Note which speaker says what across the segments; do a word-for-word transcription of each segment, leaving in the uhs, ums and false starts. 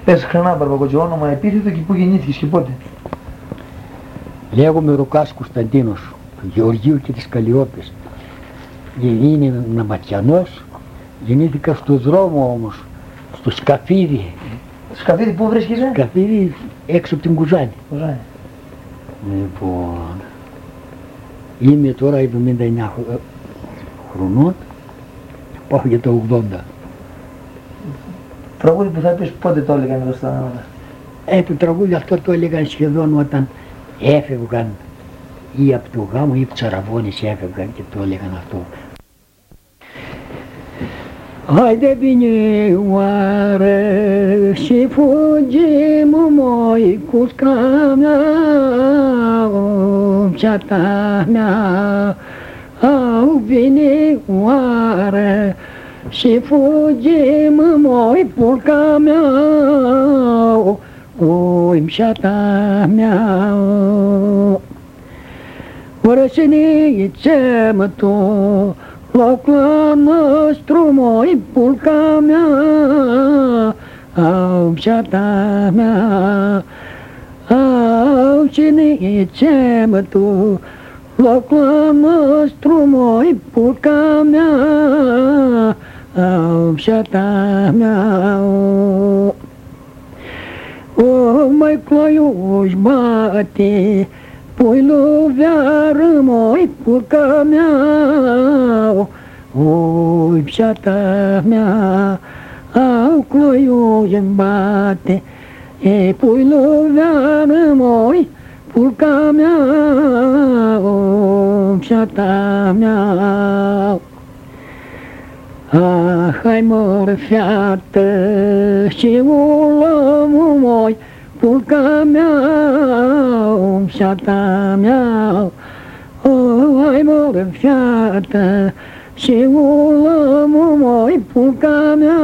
Speaker 1: Πες ξανά Μπαρμπακότσο, όνομα επίθετο και πού γεννήθηκες και πότε.
Speaker 2: Λέγομαι Ρουκάς Κωνσταντίνος, του Γεωργίου και της Καλλιόπης. Είναι Ναματιανός, γεννήθηκα στο δρόμο όμως, στο Σκαφίδι.
Speaker 1: Σκαφίδι πού βρίσκεσαι?
Speaker 2: Σκαφίδι έξω από την Κουζάνη.
Speaker 1: Κουζάνη.
Speaker 2: Λοιπόν, είμαι τώρα εβδομήντα εννιά χρονών, πάω για τα ογδόντα.
Speaker 1: Τραγούδι που θα πεις πότε το έλεγαν εδώ στα νόματα.
Speaker 2: Ε, το τραγούδι αυτό το έλεγαν σχεδόν όταν έφευγαν ή από το γάμο ή από τους Αραβώνες έφευγαν και το έλεγαν αυτό. Haide bine oare și fugim moi cu scramea, ceata mea. Au bine oare și fugim moi purca mea, oi ceata mea. Ora să ne țem tu locul nostru, moi pulca mea, au ceata mea, au cine țem tu locul nostru, moi pulca mea, au ceata mea. O, mai cloiuși bate, pui loveară, moi pulca mea, oi ceata mea, au cloiuși bate, e pui loveară, moi pulca mea, oi ceata mea. Ah, hai mor fiată și ulămul moi, pulca mea, ceata mea. Oh, hai mor fiată și ulămul moi, pulca mea,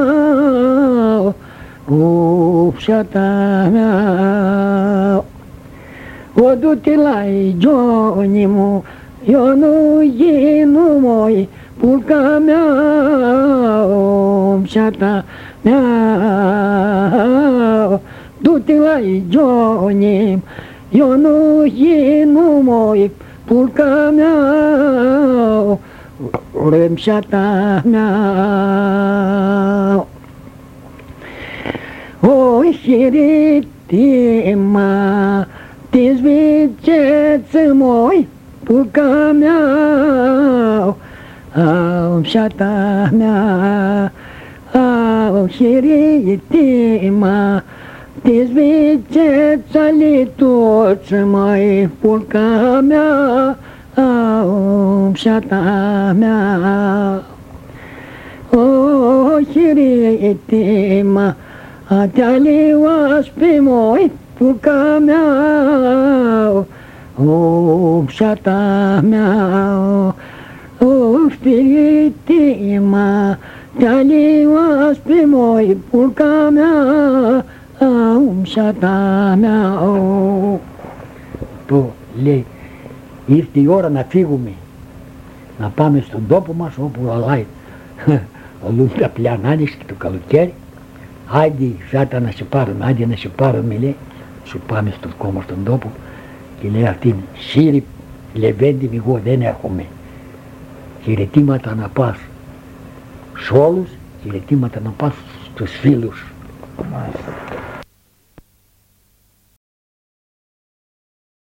Speaker 2: oh, ceata mea. O, du-te la-i Johnny-mu, eu nu inu moi, pulca mea, oh, ceata mea. Du-te la-i Johnny, eu nu inu moi, pulca mea, oh, ceata mea. O, șiritima, dezviceță moi, pulca mea, au ceata mea, au șiritima, dezviceță-le toți mai, pulca mea, au ceata mea. O, șiritima, te-ale oaspe moi, pulca mea, o, ceata mea. O, spiritima, te-ale oaspe moi, pulca mea, au ceata mea. Το λέει, ήρθε η ώρα να φύγουμε, να πάμε στον τόπο μας όπου αλλάει, αλλού τα πλιανάνες και το καλοκαίρι. Άιντε Σάτα να σε πάρουμε, άντε να σε πάρουμε, λέει, σου πάμε στο δικό μας τον τόπο. Και λέει αυτήν, Σύρι Λεβέντη, εγώ δεν έρχομαι. Χαιρετήματα να πας σ' όλους, χαιρετήματα να πας στους φίλους.